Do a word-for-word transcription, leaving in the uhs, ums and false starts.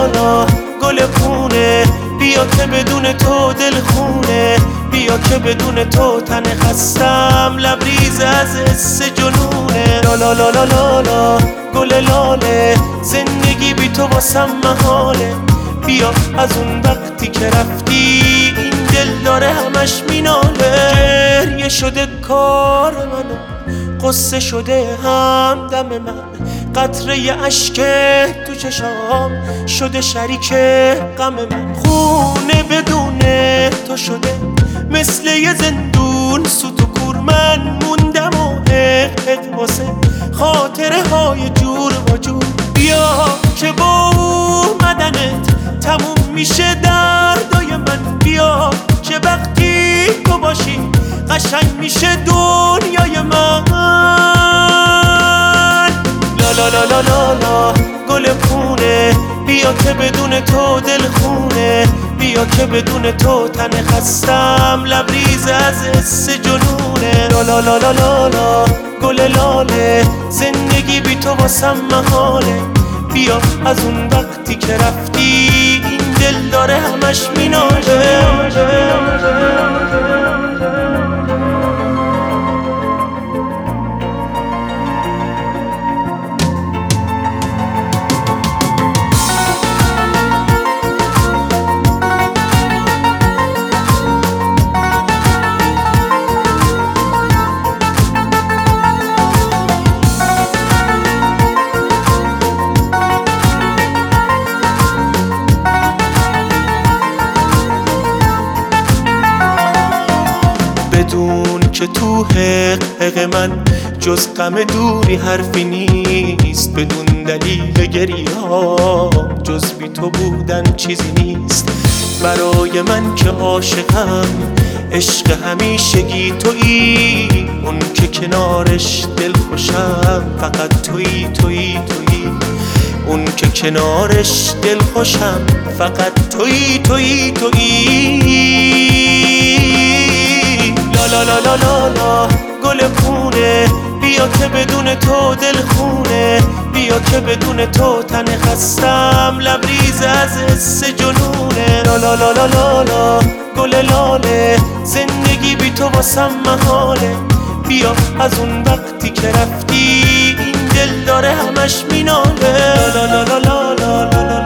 لا گل خونه، بیا که بدون تو دل خونه، بیا که بدون تو تن خستم لبریز از حس جنونه. لا لا لا لا لا لا گل لاله، زندگی بی تو واسم محاله، بیا از اون وقتی که رفتی این دل داره همش میناله. گریه شده کار منو، قصه شده همدم من، قطره اشک تو چشام شده شریک غم من. خونه بدون تو شده مثل یه زندون سوت و کور، من موندم و حق واسه خاطره های جور و جور. بیا که با اومدنت تموم میشه دردای من، بیا که وقتی تو باشی قشنگ میشه دنیای من. لا لا لا لا لا لا گل خونه، بیا که بدون تو دل خونه، بیا که بدون تو تن خستم لبریز از حس جنونه. لا لا لا لا لا لا گل لاله، زندگی بی تو واسم محاله، بیا از اون وقتی که رفتی این دل داره همش میناله. بدون که تو حق حق من جز غم دوری حرفی نیست، بدون دلیل گریه‌ام جز بی تو بودن چیزی نیست. برای من که عاشقم عشق همیشگی تویی، اون که کنارش دل خوشم فقط تویی تویی تویی، اون که کنارش دل خوشم فقط تویی تویی تویی. لا لا لا لا لا گل خونه، بیا که بدون تو دل خونه، بیا که بدون تو تن خستم لبریز از حس جنونه. لا لا لا لا لا لا گل لاله، زندگی بی تو واسم محاله، بیا از اون وقتی که رفتی این دل داره همش میناله. لا لا لا لا لا لا